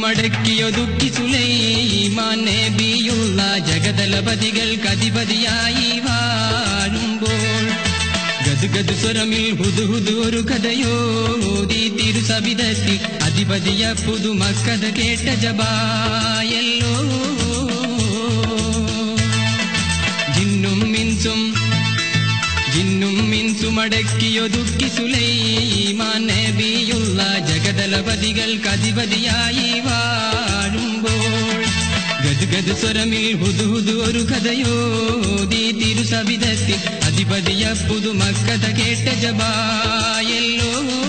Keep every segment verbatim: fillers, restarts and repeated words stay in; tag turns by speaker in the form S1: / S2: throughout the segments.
S1: മിൻസുമടക്കിയൊതുക്കി Sulaiman നബിയുള്ള ജഗദലപതികൾക്കധിപതിയായി വാഴുമ്പോൾ ഗദ്ഗദ് സ്വരമിൽ Hudhud ഒരു കഥയോതി തിരുസവിധത്തിൽ അധിപതിയ പുതുമക്കഥ കേട്ട ജബായല്ലോ. ജിന്നും മിൻസും ജിന്നും മിൻസുമടക്കിയൊതുക്കി Sulaiman നബിയുള്ള ജഗദലപതികൾക്കധിപതിയായി വാഴുമ്പോൾ ഗദ്ഗദ് സ്വരമിൽ Hudhud ഒരു കഥയോതി തിരുസവിധത്തിൽ അധിപതിയ പുതുമക്കഥ കേട്ട ജബായല്ലോ.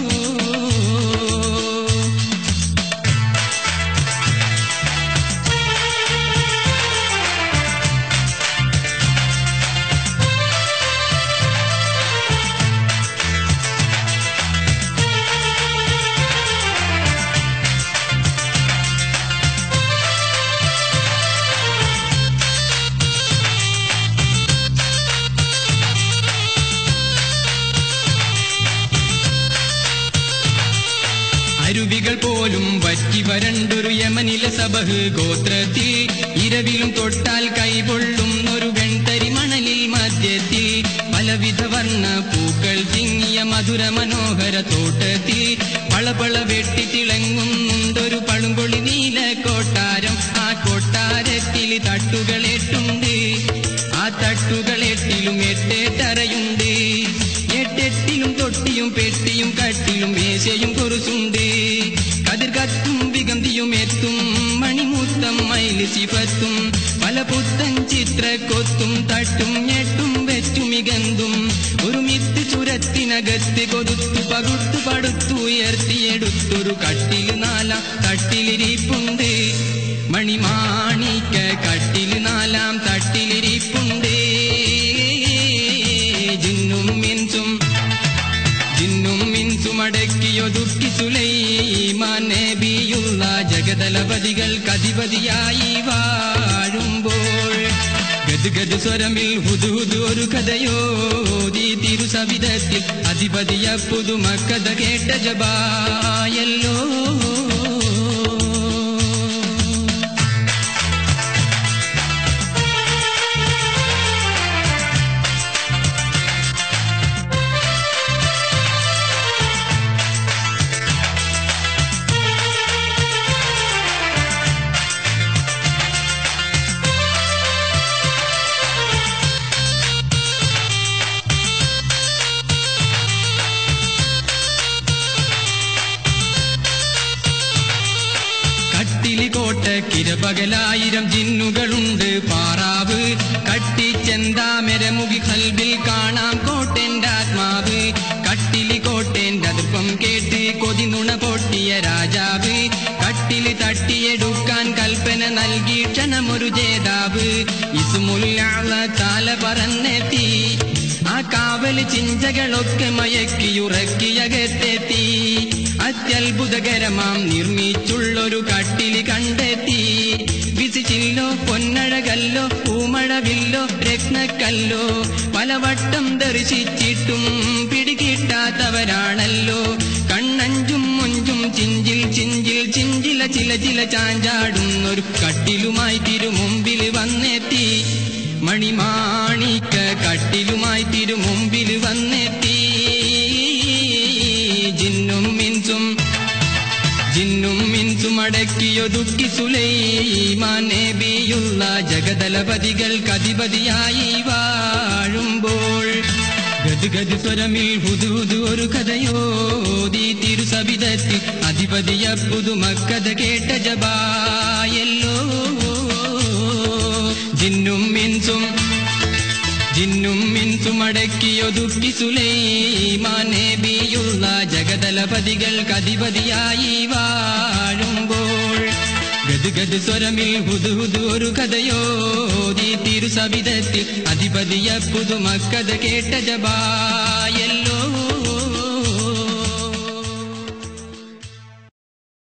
S1: അരുവികൾ പോലും വറ്റി വരണ്ടൊരു യമനിലെ സബഹ് ഗോത്രത്തിൽ ഇരവിലും തൊട്ടാൽ കൈകൊള്ളുന്നൊരു വെൺതരി മണലിൽ മധ്യത്തിൽ പലവിധ വർണ്ണ പൂക്കൾ തിങ്ങിയ മധുര മനോഹര തോട്ടത്തിൽ പളപള വെട്ടി തിളങ്ങുന്നുണ്ടൊരു പളുങ്കൊളി നീല കൊട്ടാരം. ആ കൊട്ടാരത്തിൽ തട്ടുകൾ എട്ടുണ്ട്, ആ തട്ടുകൾ എട്ടിലും എട്ടേട്ടറയുണ്ട്. എട്ടെട്ടിലും തൊട്ടിയും പെട്ടിയും കട്ടിലും മേശയും കുറുസുണ്ട്. കതിർ കത്തും വിഗന്ധിയും എത്തും മണിമുത്തം മയില് സിഫത്തും പല പുത്തൻ ചിത്രക്കൊത്തും തട്ടും ഞെട്ടും വെറ്റുമികന്തും ഒരു മിത്ത് ചുരത്തിനകത്ത് കൊതുത്തു പകുത്തു പടുത്തു ഉയർത്തിയെടുത്തൊരു കട്ടില് നാലാം തട്ടിലിരിപ്പുണ്ട്. മണിമാണിക്ക കട്ടില് നാലാം തട്ടിലിരിപ്പുണ്ട്. ജിന്നും മിൻസും ജിന്നും മിൻസുമടക്കിയൊതുക്കി സുലൈമാൻ നബിയുള്ള ജഗദലപതികൾക്കധിപതിയായി വാഴുമ്പോൾ ഗദ്ഗദ് സ്വരമിൽ ഹുദ്ഹുദ് ഒരു കഥയോതി തിരുസവിധത്തിൽ അധിപതിയ പുതുമക്കഥ കേട്ട ജബായല്ലോ. കോട്ടക്കിരപകലായിരം ജിന്നുകളുണ്ട് പാറാവ് കട്ടിച്ചെന്താമരമുഖി ഖൽബിൽ കാണാം കോട്ടന്റെ ആത്മാവ്. കട്ടിലി കോട്ടന്റെ അതിർപ്പം കേട്ട് കൊതി നുണ പൊട്ടിയ രാജാവ് കട്ടില് തട്ടിയെടുക്കാൻ കൽപ്പന നൽകി ക്ഷണമൊരു ജേതാവ്. ഇസ്മുൽ താല പറന്നെത്തി ആ കാവല് ചിഞ്ചകളൊക്കെ മയക്കിയുറക്കിയകത്തെത്തി. അത്യത്ഭുതകരമാം നിർമ്മിച്ചുള്ളൊരു കട്ടില് കണ്ടെത്തി. വിസിച്ചില്ലോ പൊന്നഴകല്ലോ പൂമഴവില്ലോ രത്നക്കല്ലോ പലവട്ടം ദർശിച്ചിട്ടും പിടികിട്ടാത്തവരാണല്ലോ. കണ്ണഞ്ചും മുഞ്ചും ചിഞ്ചിൽ ചിഞ്ചിൽ ചിഞ്ചില ചില ചില ചാഞ്ചാടുന്നൊരു കട്ടിലുമായി തിരുമുമ്പിൽ വന്നെത്തി. മണിമാണിക്ക കട്ടിലുമായി തിരുമുമ്പിൽ വന്നെത്തി. ജിന്നും മിൻസും ജിന്നും മിൻസുമടക്കിയൊതുക്കി സുലൈമാൻ നബിയുള്ള ജഗദലപതികൾക്കധിപതിയായി വാഴുമ്പോൾ ഗദ്ഗദ് സ്വരമിൽ ഹുദ്ഹുദ് ഒരു കഥയോതി തിരുസവിധത്തിൽ അധിപതിയ പുതുമക്കഥ കേട്ട ജബായല്ലോ. ജിന്നും മിൻസും ജിന്നും മിൻസുമടക്കിയൊതുക്കി സുലൈമാൻ നബിയുള്ള ജഗദലപതികൾക്കധിപതിയായി വാഴുമ്പോൾ ഗദ്ഗദ് സ്വരമിൽ ഹുദ്ഹുദ് ഒരു കഥയോതി തിരുസവിധത്തിൽ അധിപതിയ പുതുമക്കഥ കേട്ട ജബായല്ലോ.